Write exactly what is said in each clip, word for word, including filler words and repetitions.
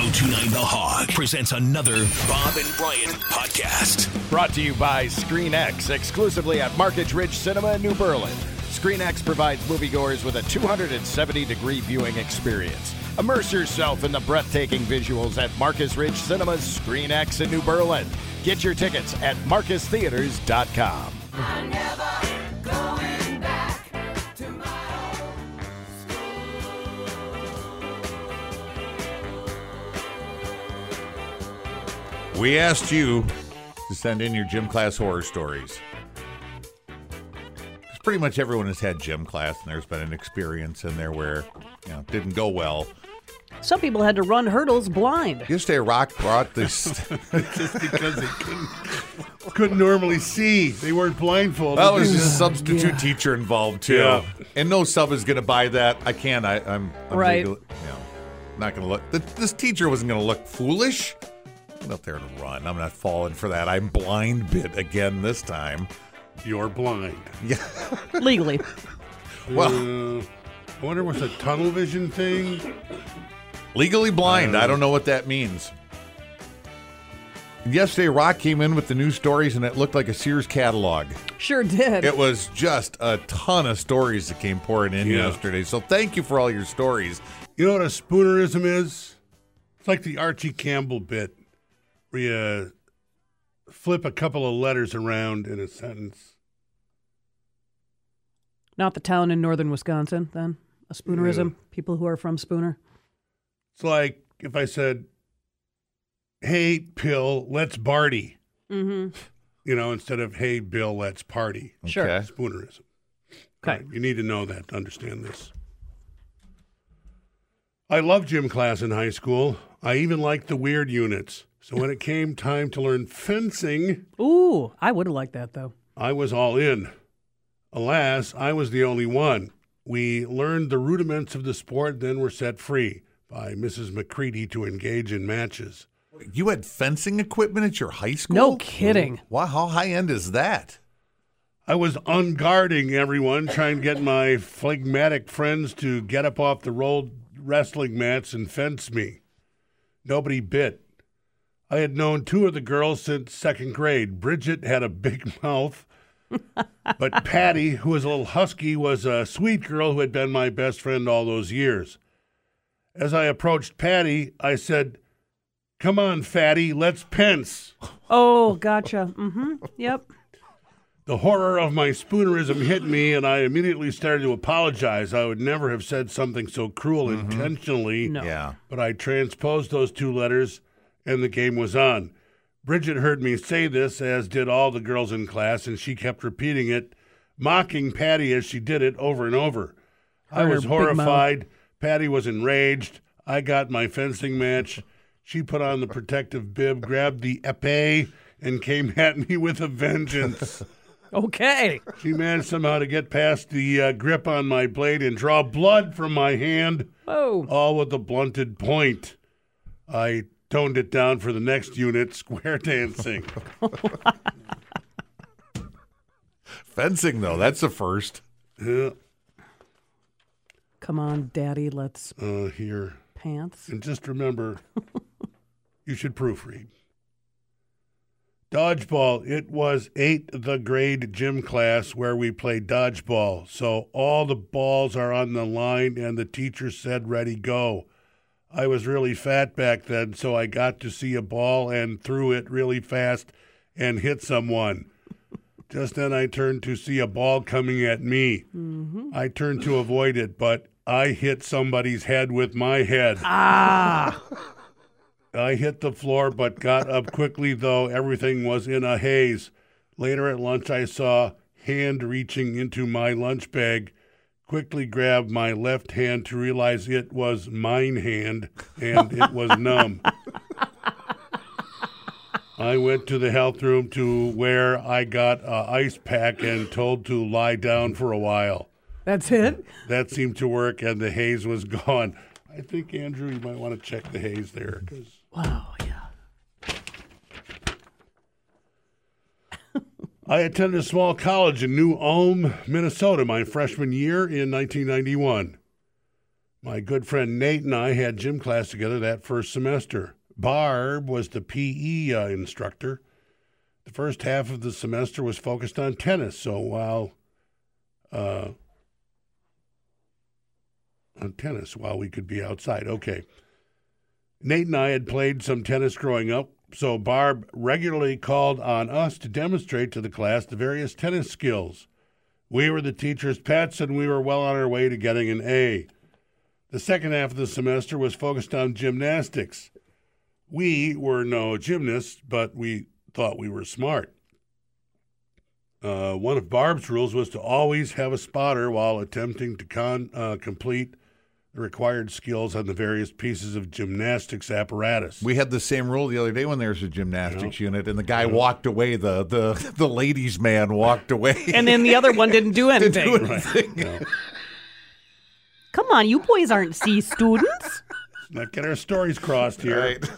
ten twenty-nine The Hog presents another Bob and Brian podcast. Brought to you by ScreenX, exclusively at Marcus Ridge Cinema in New Berlin. ScreenX provides moviegoers with a two hundred seventy degree viewing experience. Immerse yourself in the breathtaking visuals at Marcus Ridge Cinema's ScreenX in New Berlin. Get your tickets at marcus theaters dot com. I'm never going back to my old We asked you to send in your gym class horror stories. Because pretty much everyone has had gym class, and there's been an experience in there where, you know, it didn't go well. Some people had to run hurdles blind. Yesterday, Rock brought this. Just because they couldn't, couldn't normally see. They weren't blindfolded. Well, there's a substitute yeah. teacher involved, too. Yeah. And no sub is going to buy that. I can't. I, I'm, I'm right. Legal, you know, not going to look. Th- this teacher wasn't going to look foolish. I'm up there to run. I'm not falling for that. I'm blind bit again this time. You're blind. Yeah. Legally. Well, uh, I wonder what's a tunnel vision thing? Legally blind. Uh, I don't know what that means. Yesterday, Rock came in with the news stories, and it looked like a Sears catalog. Sure did. It was just a ton of stories that came pouring in yeah. yesterday. So thank you for all your stories. You know what a spoonerism is? It's like the Archie Campbell bit, where you flip a couple of letters around in a sentence. Not the town in northern Wisconsin, then? A spoonerism? Yeah. People who are from Spooner? It's like if I said, hey, Pill, let's Barty. Mm-hmm. You know, instead of, hey, Bill, let's party. Sure. Okay. Spoonerism. Okay. Right. You need to know that to understand this. I loved gym class in high school. I even liked the weird units. So when it came time to learn fencing... Ooh, I would have liked that, though. I was all in. Alas, I was the only one. We learned the rudiments of the sport, then were set free by Missus McCready to engage in matches. You had fencing equipment at your high school? No kidding. Wow, how high end is that? I was unguarding everyone, trying to get my phlegmatic friends to get up off the rolled wrestling mats and fence me. Nobody bit. I had known two of the girls since second grade. Bridget had a big mouth, but Patty, who was a little husky, was a sweet girl who had been my best friend all those years. As I approached Patty, I said, come on, fatty, let's pence. Oh, gotcha. Mm-hmm. Yep. The horror of my spoonerism hit me, and I immediately started to apologize. I would never have said something so cruel mm-hmm. intentionally. No. Yeah. But I transposed those two letters, and the game was on. Bridget heard me say this, as did all the girls in class, and she kept repeating it, mocking Patty as she did it over and over. I Her was big horrified. mouth. Patty was enraged. I got my fencing match. She put on the protective bib, grabbed the épée, and came at me with a vengeance. Okay. She managed somehow to get past the uh, grip on my blade and draw blood from my hand, Whoa. all with a blunted point. I toned it down for the next unit, square dancing. Fencing, though, that's the first. Yeah. Come on, Daddy, let's Uh, here. pants. And just remember, you should proofread. Dodgeball. It was eighth the grade gym class where we played dodgeball. So all the balls are on the line and the teacher said, ready, go. I was really fat back then, so I got to see a ball and threw it really fast and hit someone. Just then I turned to see a ball coming at me. Mm-hmm. I turned to avoid it, but I hit somebody's head with my head. Ah. I hit the floor, but got up quickly, though everything was in a haze. Later at lunch, I saw hand reaching into my lunch bag, quickly grabbed my left hand to realize it was mine hand, and it was numb. I went to the health room to where I got an ice pack and told to lie down for a while. That's it? That seemed to work, and the haze was gone. I think, Andrew, you might want to check the haze there. Cause... Wow, yeah. I attended a small college in New Ulm, Minnesota, my freshman year in nineteen ninety-one. My good friend Nate and I had gym class together that first semester. Barb was the P E uh, instructor. The first half of the semester was focused on tennis, so while uh, on tennis, while we could be outside. Okay. Nate and I had played some tennis growing up, so Barb regularly called on us to demonstrate to the class the various tennis skills. We were the teacher's pets, and we were well on our way to getting an A. The second half of the semester was focused on gymnastics. We were no gymnasts, but we thought we were smart. Uh, one of Barb's rules was to always have a spotter while attempting to con, uh, complete the required skills on the various pieces of gymnastics apparatus. We had the same rule the other day when there was a gymnastics yeah. unit, and the guy yeah. walked away. The, the the ladies' man walked away, and then the other one didn't do anything. didn't do anything. Right. Yeah. Come on, you boys aren't C students. Let's not get our stories crossed here. Right.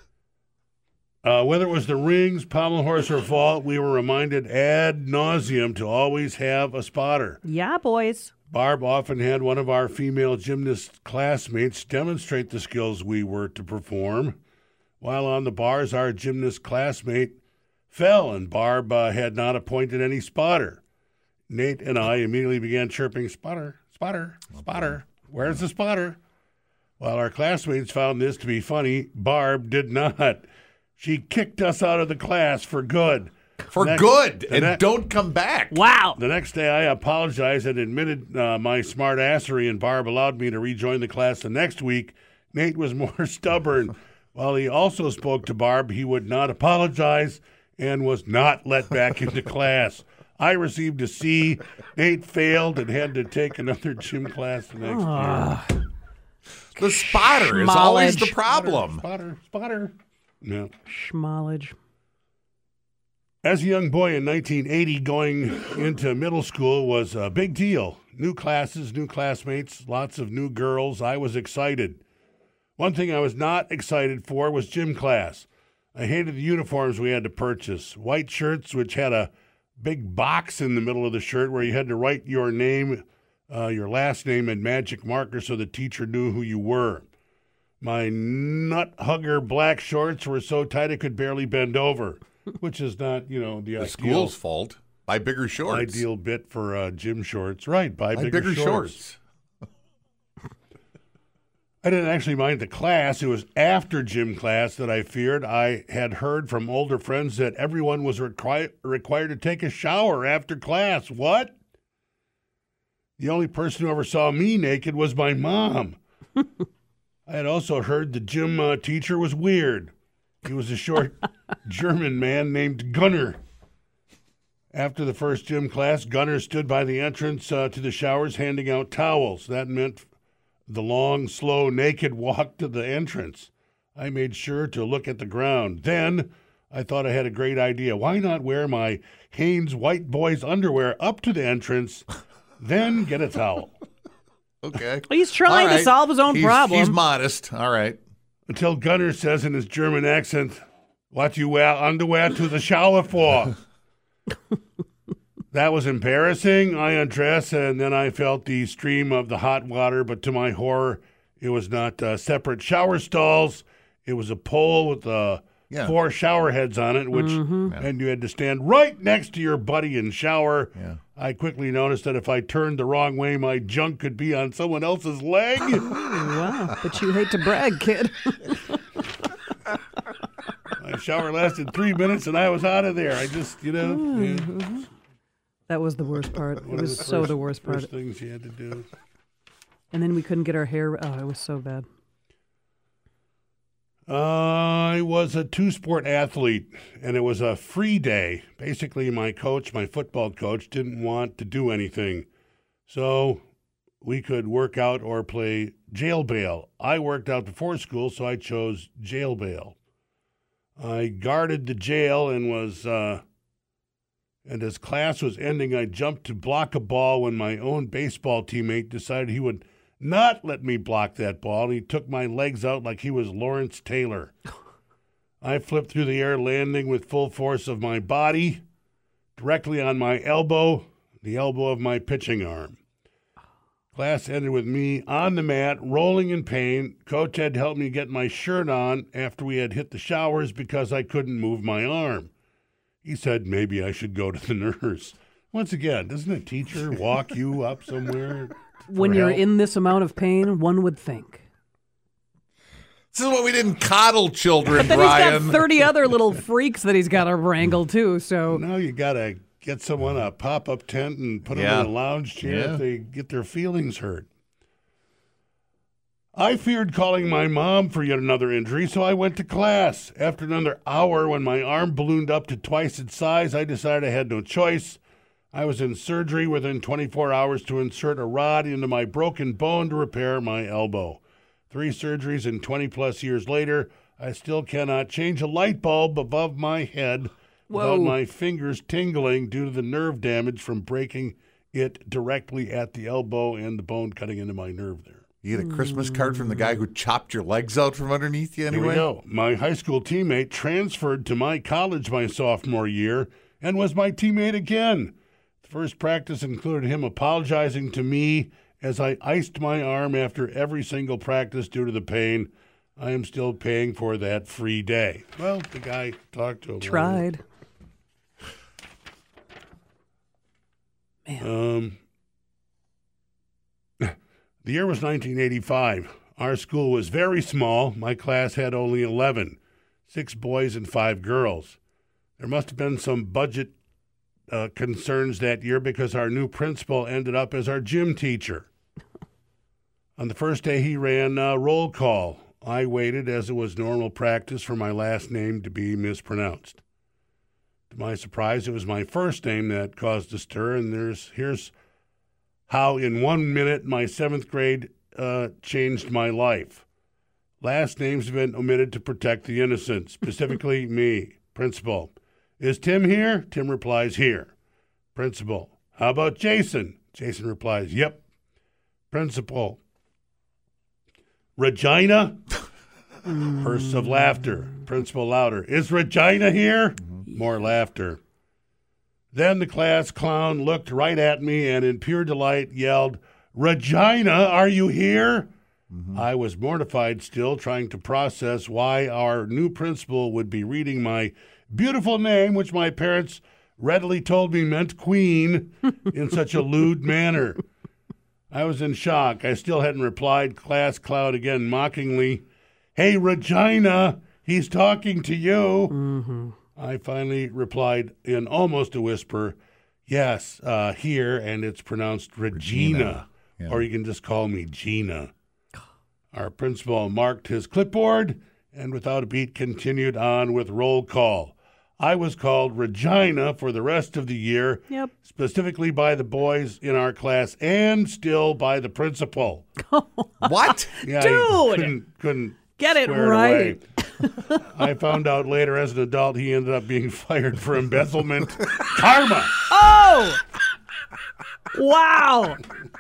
Uh, whether it was the rings, pommel horse, or vault, we were reminded ad nauseum to always have a spotter. Yeah, boys. Barb often had one of our female gymnast classmates demonstrate the skills we were to perform. While on the bars, our gymnast classmate fell, and Barb uh, had not appointed any spotter. Nate and I immediately began chirping, spotter, spotter, spotter. Where's the spotter? While our classmates found this to be funny, Barb did not. She kicked us out of the class for good. For next, good, and ne- don't come back. Wow. The next day, I apologized and admitted uh, my smart assery, and Barb allowed me to rejoin the class the next week. Nate was more stubborn. While he also spoke to Barb, he would not apologize and was not let back into class. I received a C. Nate failed and had to take another gym class the next Ah. year. The spotter is always the Schmollage. problem. Spotter, spotter. No. Schmollage. As a young boy in nineteen eighty, going into middle school was a big deal. New classes, new classmates, lots of new girls. I was excited. One thing I was not excited for was gym class. I hated the uniforms we had to purchase. White shirts, which had a big box in the middle of the shirt where you had to write your name, uh, your last name, and magic marker so the teacher knew who you were. My nut hugger black shorts were so tight I could barely bend over, which is not, you know, the, The ideal, school's fault. Buy bigger shorts. ideal bit for uh, gym shorts. Right, buy, Buy bigger, bigger shorts. shorts. I didn't actually mind the class. It was after gym class that I feared. I had heard from older friends that everyone was requi- required to take a shower after class. What? The only person who ever saw me naked was my mom. I had also heard the gym uh, teacher was weird. He was a short German man named Gunnar. After the first gym class, Gunnar stood by the entrance uh, to the showers handing out towels. That meant the long, slow, naked walk to the entrance. I made sure to look at the ground. Then I thought I had a great idea. Why not wear my Hanes White Boys underwear up to the entrance, then get a towel? Okay. Well, he's trying All to right. solve his own He's- problem. He's modest. All right. Until Gunnar says in his German accent, what you wear underwear to the shower for? That was embarrassing. I undressed, and then I felt the stream of the hot water, but to my horror, it was not uh, separate shower stalls. It was a pole with uh, Yeah. four shower heads on it, which and you had to stand right next to your buddy and shower. Yeah. I quickly noticed that if I turned the wrong way, my junk could be on someone else's leg. Wow, but you hate to brag, kid. My shower lasted three minutes, and I was out of there. I just, you know, yeah, That was the worst part. It one of was the so first- the worst part. First things you had to do. And then we couldn't get our hair. Oh, it was so bad. I was a two-sport athlete, and it was a free day. Basically, my coach, my football coach, didn't want to do anything. So we could work out or play jail bail. I worked out before school, so I chose jail bail. I guarded the jail and was, uh, and as class was ending, I jumped to block a ball when my own baseball teammate decided he would not let me block that ball, and he took my legs out like he was Lawrence Taylor. I flipped through the air, landing with full force of my body directly on my elbow, the elbow of my pitching arm. Class ended with me on the mat, rolling in pain. Coach had helped me get my shirt on after we had hit the showers because I couldn't move my arm. He said maybe I should go to the nurse. Once again, doesn't a teacher walk you up somewhere? When for you're help? in this amount of pain, one would think. This is why we didn't coddle children, Then Brian. he's got thirty other little freaks that he's got to wrangle, too. So Now you got to get someone a pop-up tent and put them Yeah. in a lounge chair Yeah. if they get their feelings hurt. I feared calling my mom for yet another injury, so I went to class. After another hour, when my arm ballooned up to twice its size, I decided I had no choice. I was in surgery within twenty-four hours to insert a rod into my broken bone to repair my elbow. Three surgeries and twenty-plus years later, I still cannot change a light bulb above my head Whoa. without my fingers tingling due to the nerve damage from breaking it directly at the elbow and the bone cutting into my nerve there. You get a Christmas card from the guy who chopped your legs out from underneath you Here anyway? we go. My high school teammate transferred to my college my sophomore year and was my teammate again. The first practice included him apologizing to me as I iced my arm after every single practice due to the pain. I am still paying for that free day. Well, the guy talked to him. tried. Um, the year was nineteen eighty-five. Our school was very small. My class had only eleven, six boys and five girls. There must have been some budget uh, concerns that year because our new principal ended up as our gym teacher. On the first day, he ran uh, roll call. I waited, as it was normal practice, for my last name to be mispronounced. To my surprise, it was my first name that caused a stir, and there's here's how in one minute my seventh grade uh, changed my life. Last names have been omitted to protect the innocent, specifically me. Principal, is Tim here? Tim replies, here. Principal, how about Jason? Jason replies, yep. Principal, Regina? Bursts of laughter. Principal louder. Is Regina here? More laughter. Then the class clown looked right at me and in pure delight yelled, Regina, are you here? Mm-hmm. I was mortified still, trying to process why our new principal would be reading my beautiful name, which my parents readily told me meant queen, in such a lewd manner. I was in shock. I still hadn't replied. Class clown again mockingly, hey, Regina, he's talking to you. Mm-hmm. I finally replied in almost a whisper, yes, uh, here, and it's pronounced Regina, Regina. Yeah. or you can just call me Gina. Our principal marked his clipboard and without a beat continued on with roll call. I was called Regina for the rest of the year, Yep. specifically by the boys in our class and still by the principal. What? Yeah, Dude! I couldn't, couldn't Get it square right. away. I found out later as an adult he ended up being fired for embezzlement. Karma! Oh! Wow.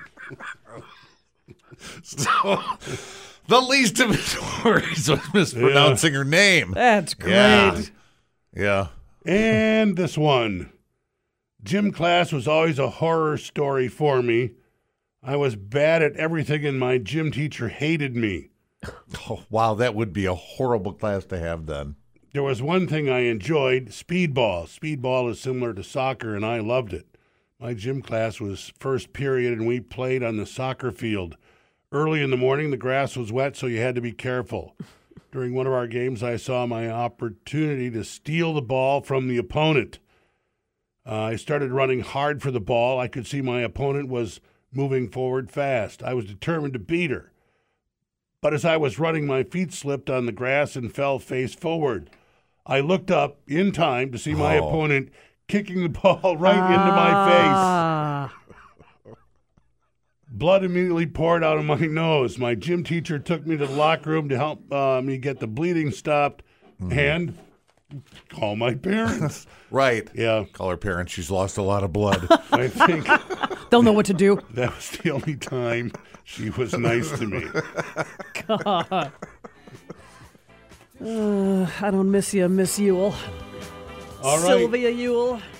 So, the least of his worries was mispronouncing her name. That's great. Yeah. Yeah. And this one. Gym class was always a horror story for me. I was bad at everything and my gym teacher hated me. Oh, wow, that would be a horrible class to have then. There was one thing I enjoyed, speedball. Speedball is similar to soccer, and I loved it. My gym class was first period, and we played on the soccer field. Early in the morning, the grass was wet, so you had to be careful. During one of our games, I saw my opportunity to steal the ball from the opponent. Uh, I started running hard for the ball. I could see my opponent was moving forward fast. I was determined to beat her. But as I was running, my feet slipped on the grass and fell face forward. I looked up in time to see my Oh. opponent kicking the ball right into my face. Ah. Blood immediately poured out of my nose. My gym teacher took me to the locker room to help uh, me get the bleeding stopped and call my parents. Right. Yeah, Call her parents. She's lost a lot of blood. I think They'll know what to do. that was the only time she was nice to me. God. Uh, I don't miss you, Miss Ewell. All right. Sylvia Ewell.